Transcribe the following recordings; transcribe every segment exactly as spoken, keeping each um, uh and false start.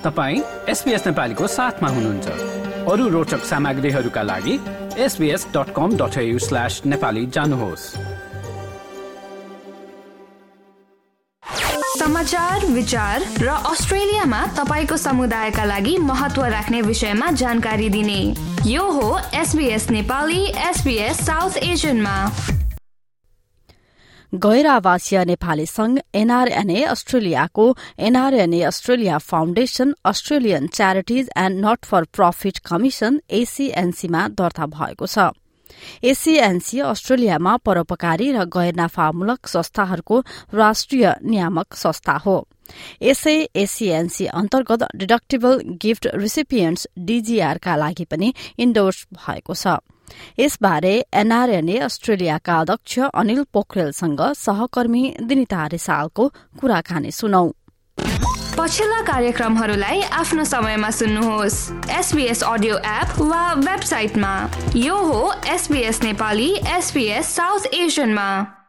तपाईं एसबीएस नेपालीको साथमा हुनुहुन्छ। अरू रोचक सामग्रीहरूका लागि S B S dot com dot A U slash Nepali जानुहोस्। समाचार, विचार र अस्ट्रेलियामा तपाईको समुदायका लागि महत्व राख्ने विषयमा जानकारी दिने यो हो एसबीएस नेपाली एसबीएस साउथ एशियनमा। गैर आवासीय नेपाली संघ एनआरएनए अस्ट्रेलियाको NRNA Australia foundation Australian charities and not for profit commission एसीएनसीमा दर्ता भएको छ। एसीएनसी अस्ट्रेलियामा परोपकारी र गैर नाफामूलक संस्थाहरूको राष्ट्रिय नियामक संस्था हो। यसै एसीएनसी अन्तर्गत डिडक्टेबल गिफ्ट रिसिपिएन्ट्स डीजीआर का लागि पनि इन्डोर्स भएको छ। यसबारे एनआरएनए अस्ट्रेलियाका अध्यक्ष अनिल पोखरेलसँग सहकर्मी दिनिता रिसालको कुराकानी सुनौ। पछिल्ला कार्यक्रमहरूलाई आफ्नो समयमा सुन्नुहोस् एसबीएस अडियो एप वा वेबसाइटमा। यो हो एसबीएस नेपाली एसबीएस साउथ एशियनमा।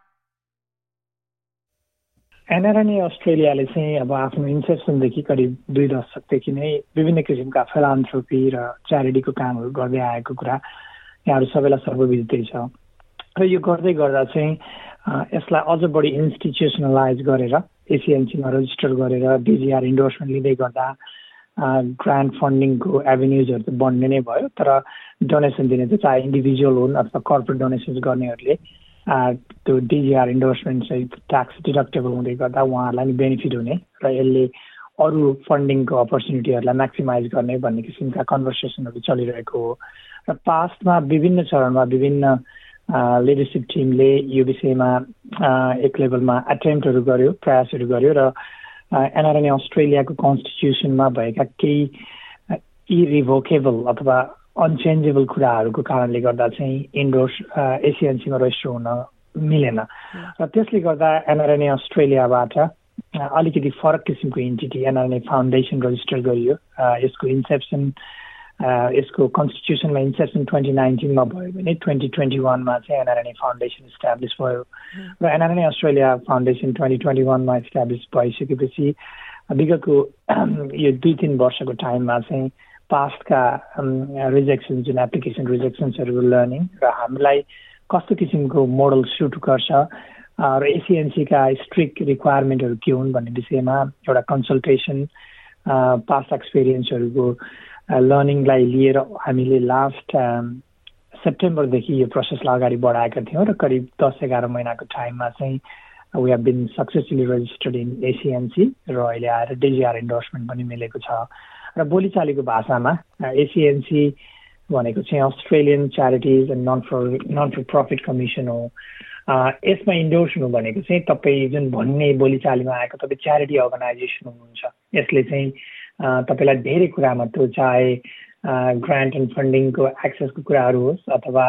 एनआरएनए अस्ट्रेलियाले चाहिँ अब आफ्नो इन्सेप्सनदेखि करिब दुई दशकदेखि नै विभिन्न किसिमका फिलान्थ्रोपी र च्यारिटीको कामहरू गर्दै आएको कुरा यहाँहरू सबैलाई सर्वविदितै छ। र यो गर्दै गर्दा चाहिँ यसलाई अझ बढी इन्स्टिट्युसनलाइज गरेर एसीएनसीमा रजिस्टर गरेर डीजीआर इन्डोर्समेन्ट लिँदै गर्दा ग्रान्ट फन्डिङको एभिन्युजहरू त बढ्ने नै भयो। तर डोनेसन दिने चाहिँ चाहे इन्डिभिजुअल हुन् अथवा कर्पोरेट डोनेसन्स गर्नेहरूले त्यो डीजीआर इन्डोर्समेन्ट चाहिँ ट्याक्स डिडक्टेबल हुँदै गर्दा उहाँहरूलाई नि बेनिफिट हुने र यसले अरू फन्डिङको अपर्च्युनिटीहरूलाई म्याक्सिमाइज गर्ने भन्ने किसिमका कन्भर्सेसनहरू चलिरहेको हो। र पास्टमा विभिन्न चरणमा विभिन्न लिडरसिप टिमले यो विषयमा एक लेभलमा एटेम्प्टहरू गर्यो, प्रयासहरू गर्यो र एनआरएनए अस्ट्रेलियाको कन्स्टिट्युसनमा भएका केही इरिभोकेबल अथवा अनचेन्जेबल कुराहरूको कारणले गर्दा चाहिँ इन्डोर्स एसीएनसीमा रजिस्टर हुन मिलेन। र त्यसले गर्दा एनआरएनए अस्ट्रेलियाबाट अलिकति फरक किसिमको इन्टिटी एनआरएनए फाउन्डेसन रजिस्टर गरियो। यसको इन्सेप्सन यसको कन्स्टिट्युसनमा इन्सेप्सन ट्वेन्टी नाइन्टिनमा भयो भने ट्वेन्टी ट्वेन्टी वानमा चाहिँ एनआरएनए फाउन्डेसन इस्टाब्लिस भयो। र NRNA Australia foundation twenty twenty वानमा इस्टाब्लिस भइसकेपछि विगतको यो दुई तिन वर्षको टाइममा चाहिँ पास्टका रिजेक्सन जुन एप्लिकेसन रिजेक्सन्सहरू लर्निङ र हामीलाई कस्तो किसिमको मोडल सुट गर्छ र एसीएनसीका स्ट्रिक्ट रिक्वायरमेन्टहरू के हुन् भन्ने विषयमा एउटा कन्सल्टेसन पास्ट एक्सपिरियन्सहरूको लर्निङलाई लिएर हामीले लास्ट सेप्टेम्बरदेखि यो प्रोसेसलाई अगाडि बढाएका थियौँ र करिब दस एघार महिनाको टाइममा चाहिँ we have been successfully registered in ACNC र अहिले आएर डीजीआर इन्डोर्समेन्ट पनि मिलेको छ। र बोलीचालीको भाषामा एसीएनसी भनेको चाहिँ Australian charities and non for non for profit commission हो। यसमा इन्डोर्स हुनु भनेको चाहिँ तपाईँ जुन भन्ने बोलीचालीमा आएको तपाईँ च्यारिटी अर्गनाइजेसन हुनुहुन्छ। यसले चाहिँ तपाईँलाई धेरै कुरामा त्यो चाहे ग्रान्ट एन्ड फन्डिङको एक्सेसको कुराहरू होस् अथवा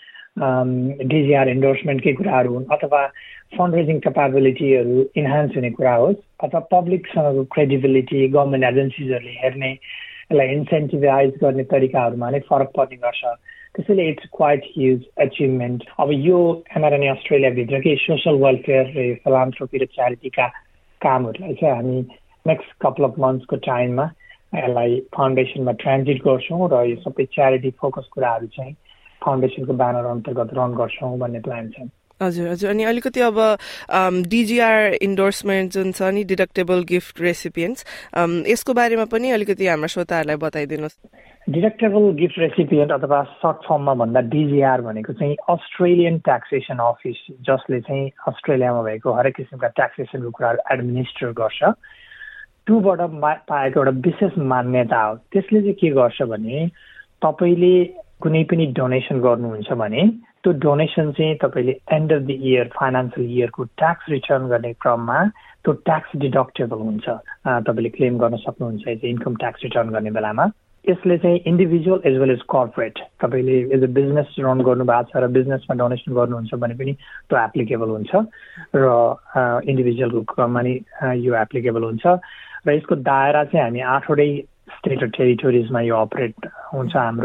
डीजीआर इन्डोर्समेन्टकै कुराहरू हुन् अथवा फन्ड रेजिङ क्यापेबिलिटीहरू इन्हान्स हुने कुरा होस् अथवा पब्लिकसँगको क्रेडिबिलिटी गभर्मेन्ट एजेन्सिजहरूले हेर्ने यसलाई इन्सेन्टिभाइज गर्ने तरिकाहरूमा नै फरक पर्ने गर्छ। त्यसैले इट्स क्वाइट ह्युज एचिभमेन्ट। अब यो एनआरएनए अस्ट्रेलियाभित्रकै सोसल वेलफेयर र फिलान्थ्रोपी र च्यारिटीका कामहरूलाई चाहिँ हामी नेक्स्ट कपल अफ मन्थ्सको टाइममा यसलाई फाउन्डेसनमा ट्रान्जिट गर्छौँ र यो सबै च्यारिटी फोकस कुराहरू चाहिँ फाउन्डेसनको ब्यानर अन्तर्गत रन गर्छौँ भन्ने प्लान छ। हजुर हजुर अनि अलिकति अब डीजीआर इन्डोर्समेन्ट जुन छ नि डिडक्टेबल गिफ्ट रेसिपिएन्ट्स यसको बारेमा पनि अलिकति हाम्रो श्रोताहरूलाई बताइदिनुहोस्। डिडक्टेबल गिफ्ट रेसिपिएन्ट अथवा सर्ट फर्ममा भन्दा डीजीआर भनेको चाहिँ अस्ट्रेलियन ट्याक्सेसन अफिस जसले चाहिँ अस्ट्रेलियामा भएको हरेक किसिमका ट्याक्सेसनको कुराहरू एडमिनिस्टर गर्छ। त्योबाट पाएको एउटा विशेष मान्यता हो। त्यसले चाहिँ के गर्छ भने तपाईँले कुनै पनि डोनेसन गर्नुहुन्छ भने त्यो डोनेसन चाहिँ तपाईँले end of the year financial इयरको ट्याक्स रिटर्न गर्ने क्रममा त्यो ट्याक्स डिडक्टेबल हुन्छ। तपाईँले क्लेम गर्न सक्नुहुन्छ इन्कम ट्याक्स रिटर्न गर्ने बेलामा। यसले चाहिँ individual as well as corporate तपाईँले एज अ बिजनेस रन गर्नु भएको छ र बिजनेसमा डोनेसन गर्नुहुन्छ भने पनि त्यो एप्लिकेबल हुन्छ र इन्डिभिजुअलको क्रममा नि यो एप्लिकेबल हुन्छ। र यसको दायरा चाहिँ हामी आठवटै स्टेट र टेरिटोरिजमा यो अपरेट हुन्छ। हाम्रो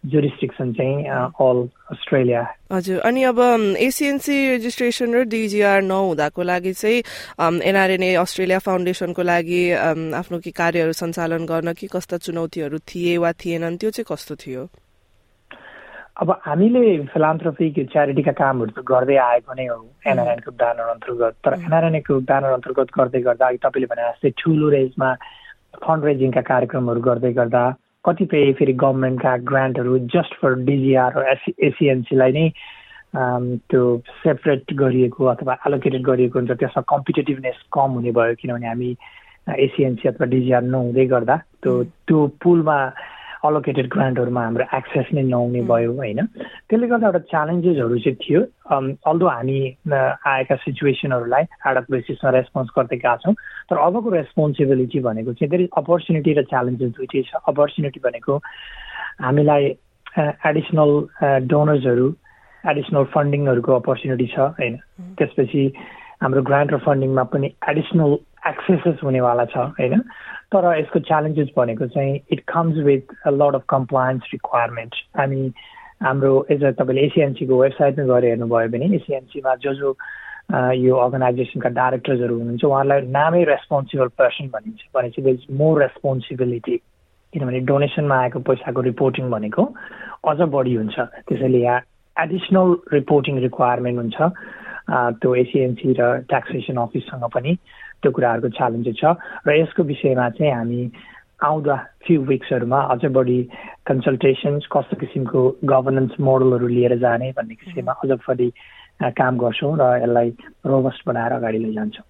जुरिस्डिक्सन चाहिँ अल अस्ट्रेलिया। हजुर, अनि अब एसिएनसी रेजिस्ट्रेसन र डिजिआर नहुँदाको लागि चाहिँ एनआरएनए अस्ट्रेलिया फाउन्डेसनको लागि आफ्नो के कार्यहरू सञ्चालन गर्न के कस्ता चुनौतीहरू थिए वा थिएनन्, त्यो चाहिँ कस्तो थियो? अब हामीले फिलान्थ्रोपिक च्यारिटीका कामहरू त गर्दै आएको नै हो एनआरएनको ब्यानर अन्तर्गत। तर एनआरएनको ब्यानर अन्तर्गत गर्दै गर्दा अघि तपाईँले भने जस्तै ठुलो रेजमा फन्ड रेजिङका कार्यक्रमहरू गर्दै गर्दा कतिपय फेरि गभर्मेन्टका ग्रान्टहरू जस्ट फर डिजिआर र एसिएनसीलाई नै त्यो सेपरेट गरिएको अथवा एलोकेटेड गरिएको हुन्छ। त्यसमा कम्पिटेटिभनेस कम हुने भयो, किनभने हामी एसिएनसी अथवा डिजिआर नहुँदै गर्दा त्यो त्यो पुलमा अलोकेटेड ग्रान्टहरूमा हाम्रो एक्सेस नै नहुने भयो होइन। त्यसले गर्दा एउटा च्यालेन्जेसहरू चाहिँ थियो। अल्दो हामी आएका सिचुएसनहरूलाई एडप बेसिसमा रेस्पोन्स गर्दै गएका छौँ। तर अबको रेस्पोन्सिबिलिटी भनेको चाहिँ धेरै अपर्च्युनिटी र च्यालेन्जेस दुइटै छ। अपर्च्युनिटी भनेको हामीलाई एडिसनल डोनर्सहरू एडिसनल फन्डिङहरूको अपर्च्युनिटी छ होइन। त्यसपछि हाम्रो ग्रान्ट र फन्डिङमा पनि एडिसनल एक्सेसेस हुनेवाला छ होइन। तर यसको च्यालेन्जेस भनेको चाहिँ it comes with a lot of compliance requirement. हामी हाम्रो एज अ तपाईँले एसिएनसीको वेबसाइटमा गएर हेर्नुभयो भने एसिएनसीमा जो जो यो अर्गनाइजेसनका डाइरेक्टर्सहरू हुनुहुन्छ उहाँलाई नामै रेस्पोन्सिबल पर्सन भनिन्छ। भनेपछि देयर इज मोर रेस्पोन्सिबिलिटी, किनभने डोनेसनमा आएको पैसाको रिपोर्टिङ भनेको अझ बढी हुन्छ। त्यसैले यहाँ एडिसनल रिपोर्टिङ रिक्वायरमेन्ट हुन्छ। त्यो एसिएनसी र ट्याक्सेसन अफिससँग पनि त्यो कुराहरूको च्यालेन्जेस छ। र यसको विषयमा चाहिँ हामी आउँदा फ्यु विक्सहरूमा अझ बढी कन्सल्टेसन्स कस्तो किसिमको गभर्नेन्स मोडलहरू लिएर जाने भन्ने विषयमा अझ बढी काम गर्छौँ र यसलाई रोबस्ट बनाएर अगाडि लैजान्छौँ।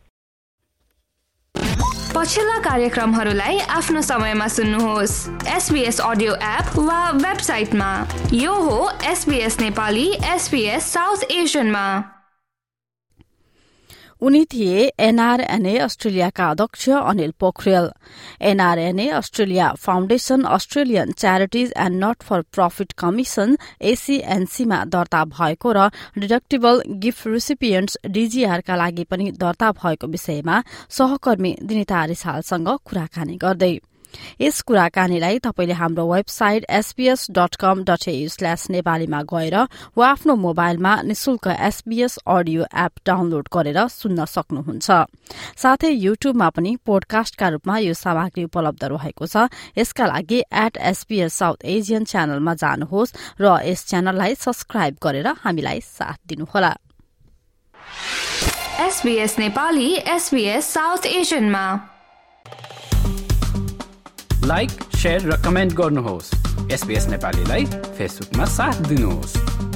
पछिल्ला कार्यक्रमहरूलाई आफ्नो समयमा सुन्नुहोस् एसबीएस अडियो एप वा वेबसाइटमा। यो हो एसबीएस नेपाली एसबीएस साउथ एसियनमा। उनी थिए एनआरएनए अस्ट्रेलियाका अध्यक्ष Anil Pokharel. NRNA Australia foundation Australian charities and not for profit commission एसीएनसीमा दर्ता भएको र डिडक्टेबल गिफ्ट रिसिपिएन्ट्स डीजीआरका लागि पनि दर्ता भएको विषयमा सहकर्मी दिनिता रिसालसँग कुराकानी गर्दै। यस कुराकानीलाई तपाईले हाम्रो website SBS dot com dot AU slash नेपालीमा गएर वा आफ्नो मोबाइलमा निशुल्क एसबीएस अडियो एप डाउनलोड गरेर सुन्न सक्नुहुन्छ। साथै युट्युबमा पनि पोडकास्टका रूपमा यो सामग्री उपलब्ध रहेको छ। यसका लागि एट एसबीएस साउथ एसियन च्यानलमा जानुहोस् र यस च्यानललाई सब्स्क्राइब गरेर हामीलाई साथ दिनुहोला। एसबीएस नेपाली एसबीएस साउथ एसियनमा लाइक, शेयर र कमेन्ट गर्नुहोस्। एसबीएस नेपालीलाई फेसबुकमा साथ दिनुहोस्।